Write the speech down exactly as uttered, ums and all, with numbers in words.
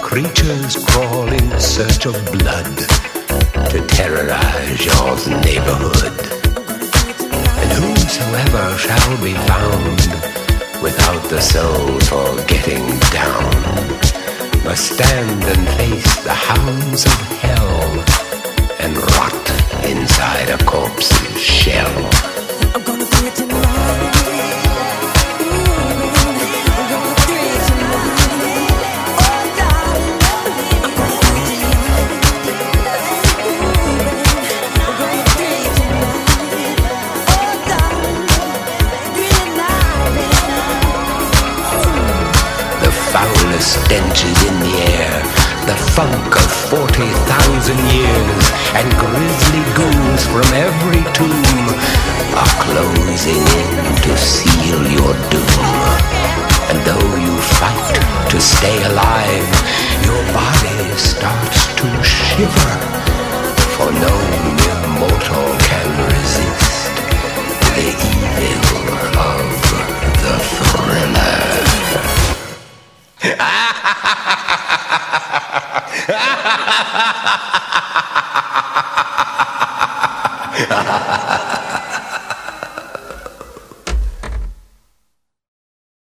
creatures crawl in search of blood to terrorize your neighborhood. And whosoever shall be found without the soul for getting down must stand and face the hounds of hell and rot inside a corpse's shell. I'm gonna do it tonight. Stench is in the air, the funk of forty thousand years, and grisly ghouls from every tomb are closing in to seal your doom. And though you fight to stay alive, your body starts to shiver, for no mere mortal can resist the evil of the thriller. Ha ha ha ha!